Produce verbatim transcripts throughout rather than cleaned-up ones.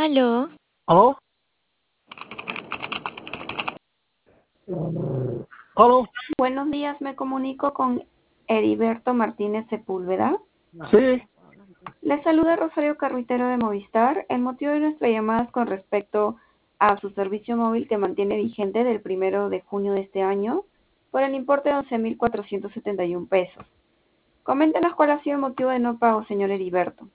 Aló, ¿Aló? ¿Aló? Buenos días, me comunico con Heriberto Martínez Sepúlveda. Sí, Le saluda Rosario Carruitero de Movistar. El motivo de nuestra llamada es con respecto a su servicio móvil que mantiene vigente del primero de junio de este año por el importe de once mil cuatrocientos setenta y un pesos. Coméntenos cuál ha sido el motivo de no pago, señor Heriberto.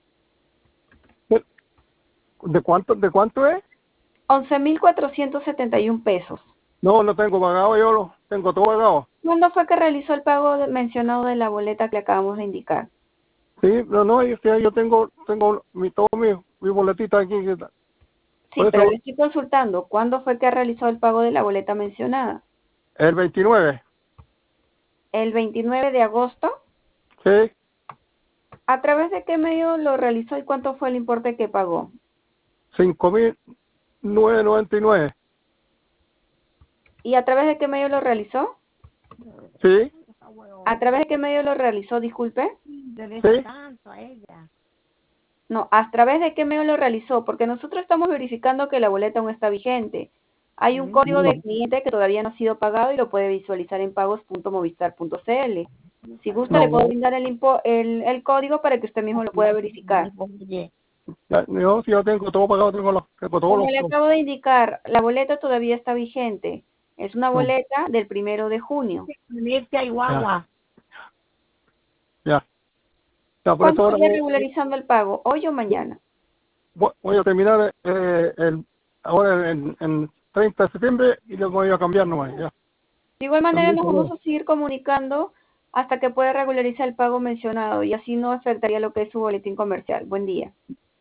¿de cuánto, de cuánto es? once mil cuatrocientos setenta y un pesos. No, no tengo pagado, yo lo tengo todo pagado. ¿Cuándo fue que realizó el pago de- mencionado de la boleta que acabamos de indicar? Sí, no, no, es que yo tengo, tengo mi, todo mi, mi boletita aquí. que está- Sí, Por pero eso, le estoy consultando. ¿Cuándo fue que realizó el pago de la boleta mencionada? el veintinueve, ¿El veintinueve de agosto? sí, ¿A través de qué medio lo realizó y cuánto fue el importe que pagó? cinco mil novecientos noventa y nueve, ¿Y a través de qué medio lo realizó? sí, ¿A través de qué medio lo realizó, disculpe? sí, No, ¿a través de qué medio lo realizó? Porque nosotros estamos verificando que la boleta aún está vigente. Hay un código no, de cliente que todavía no ha sido pagado y lo puede visualizar en pagos punto movistar punto cl. Si gusta, le puedo no, brindar el, impo- el, el código para que usted mismo lo pueda verificar. ya, yo, si yo tengo todo pagado, tengo, los, tengo todos Como le los, acabo de indicar, la boleta todavía está vigente. Es una no, boleta del primero de junio. ya, ya, ya, por eso ¿Cuándo ahora estaría voy, regularizando el pago? ¿Hoy o mañana? voy- voy a terminar eh, el, ahora en, en treinta de septiembre y luego voy a cambiar nomás, ya. De igual manera, También nos vamos salió. a seguir comunicando hasta que pueda regularizar el pago mencionado y así no afectaría lo que es su boletín comercial. Buen día.